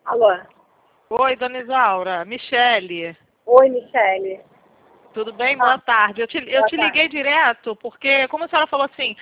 Alô? Oi, dona Isaura. Michele. Oi, Michele. Tudo bem? Boa tarde. Eu te liguei direto porque, como a senhora falou assim,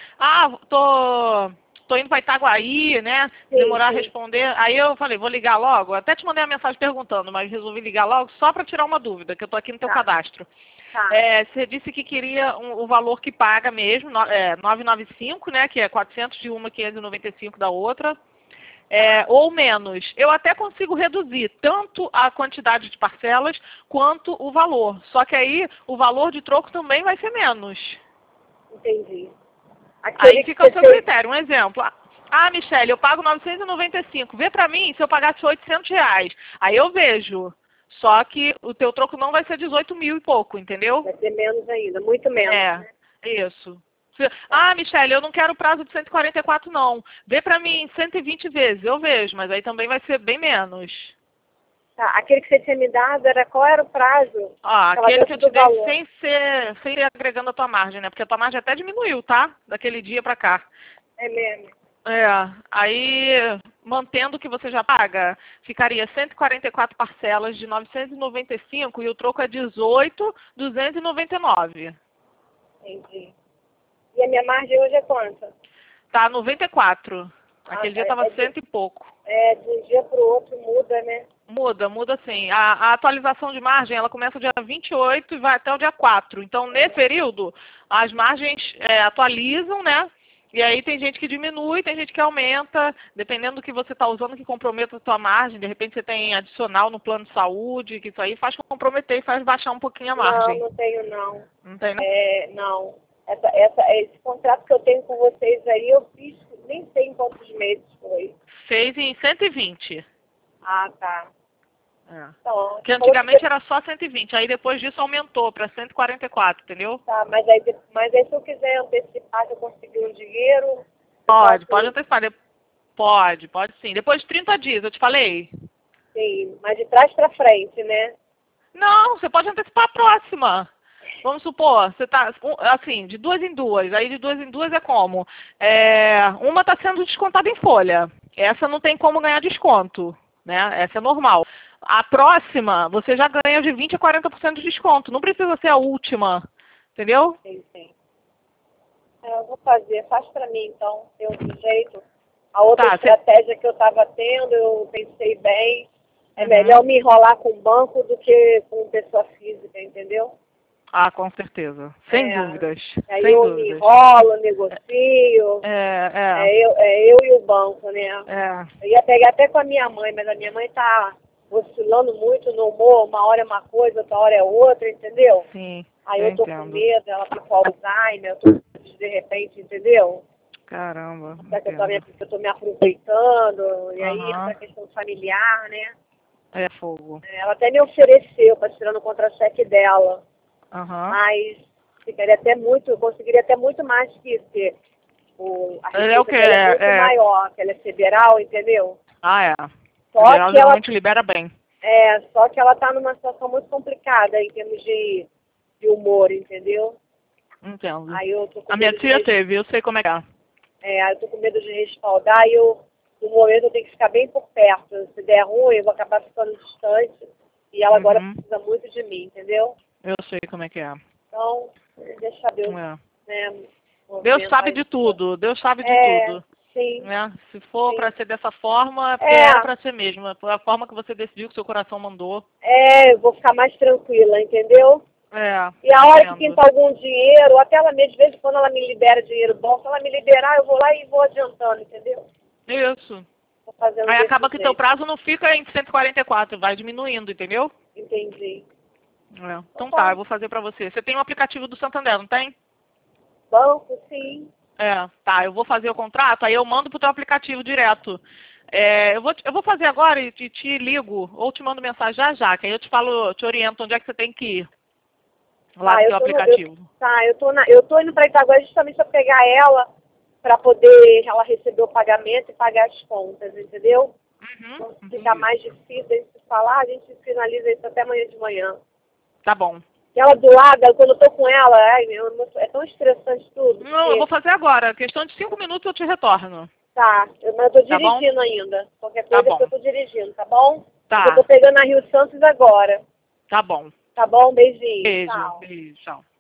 tô indo para Itaguaí, né? Demorar a responder. Aí eu falei, vou ligar logo. Até te mandei uma mensagem perguntando, mas resolvi ligar logo só para tirar uma dúvida, que eu tô aqui no teu cadastro. Você disse que queria o valor que paga mesmo, 995, né? Que é 400 de uma, 595 da outra. Ou menos. Eu até consigo reduzir tanto a quantidade de parcelas quanto o valor. Só que aí o valor de troco também vai ser menos. Entendi. Aí fica ao seu critério. Um exemplo. Michele, eu pago 995. Vê pra mim se eu pagasse R$800. Aí eu vejo. Só que o teu troco não vai ser 18 mil e pouco, entendeu? Vai ser menos ainda, muito menos. Né? Isso. Michele, eu não quero prazo de 144 não. Vê pra mim 120 vezes, eu vejo, mas aí também vai ser bem menos. Tá, aquele que você tinha me dado, qual era o prazo? Aquele que eu te dei sem ser agregando a tua margem, né? Porque a tua margem até diminuiu, tá? Daquele dia pra cá. É mesmo. Aí mantendo o que você já paga, ficaria 144 parcelas de 995 e o troco é 18.299. Entendi. E a minha margem hoje é quanto? Tá 94. Aquele dia tava 100 e pouco. De um dia pro outro muda, né? Muda sim. A atualização de margem, ela começa dia 28 e vai até o dia 4. Então, nesse período, as margens atualizam, né? E aí tem gente que diminui, tem gente que aumenta, dependendo do que você está usando que comprometa a tua margem. De repente você tem adicional no plano de saúde, que isso aí faz comprometer e faz baixar um pouquinho a margem. Não tenho não. Não tem não? Não. Esse contrato que eu tenho com vocês aí, eu fiz, nem sei em quantos meses foi. Fez em 120. Ah, tá. Então, porque antigamente era só 120, aí depois disso aumentou para 144, entendeu? Tá, mas aí se eu quiser antecipar, se eu conseguir um dinheiro... Pode antecipar. Pode sim. Depois de 30 dias, eu te falei? Sim, mas de trás para frente, né? Não, você pode antecipar a próxima. Vamos supor, você tá, assim, de duas em duas. Aí de duas em duas é como? Uma está sendo descontada em folha. Essa não tem como ganhar desconto, né? Essa é normal. A próxima, você já ganha de 20% a 40% de desconto. Não precisa ser a última, entendeu? Sim. Eu vou fazer. Faz para mim, então. Tem outro jeito. A outra estratégia que eu estava tendo, eu pensei bem. É melhor me enrolar com banco do que com pessoa física, entendeu? Com certeza. Sem dúvidas. Aí sem eu dúvidas. me enrolo, negocio. Eu e o banco, né? Eu ia pegar até com a minha mãe, mas a minha mãe tá oscilando muito no humor. Uma hora é uma coisa, outra hora é outra, entendeu? Sim. Aí eu tô com medo, ela tá com Alzheimer, eu tô de repente, entendeu? Caramba. Eu tô me aproveitando, e aí essa questão familiar, né? É fogo. Ela até me ofereceu para tirar no contra-cheque dela. Mas ficaria até muito, eu conseguiria até muito mais que isso, porque a receita dela é muito maior, que ela é federal, entendeu? Federal geralmente libera bem. Só que ela tá numa situação muito complicada em termos de humor, entendeu? Entendo. Aí eu tô com a minha tia teve, eu sei como é que é. Eu tô com medo de respaldar e no momento eu tenho que ficar bem por perto. Se der ruim, eu vou acabar ficando distante. E ela agora precisa muito de mim, entendeu? Eu sei como é que é. Então, deixa Deus, né? Deus sabe de tudo, Deus sabe de tudo. Sim. Né? Se for para ser dessa forma, é porque era para ser mesmo. Foi a forma que você decidiu, que seu coração mandou. Eu vou ficar mais tranquila, entendeu? E a hora que pintar algum dinheiro, até ela mesmo, de vez em quando ela me libera dinheiro bom, se ela me liberar, eu vou lá e vou adiantando, entendeu? Isso. Aí acaba que teu prazo não fica em 144, vai diminuindo, entendeu? Entendi. Então tá, eu vou fazer pra você. Você tem um aplicativo do Santander, não tem? Banco, sim. Tá, eu vou fazer o contrato, aí eu mando pro teu aplicativo direto. Eu vou fazer agora e te ligo, ou te mando mensagem já, que aí eu te falo, te oriento onde é que você tem que ir. Lá no teu aplicativo. Eu tô indo pra Itaguaí justamente pra pegar ela, pra poder ela receber o pagamento e pagar as contas, entendeu? Então, se ficar mais difícil a gente falar, a gente finaliza isso até amanhã de manhã. Tá bom. E ela do lado, quando eu tô com ela, é tão estressante tudo. Não, eu vou fazer agora. Questão de 5 minutos eu te retorno. Tá, mas eu tô dirigindo ainda. Qualquer coisa que eu tô dirigindo, tá bom? Tá. Eu tô pegando a Rio Santos agora. Tá bom. Tá bom? Beijinho. Beijo, Tchau. beijo, tchau.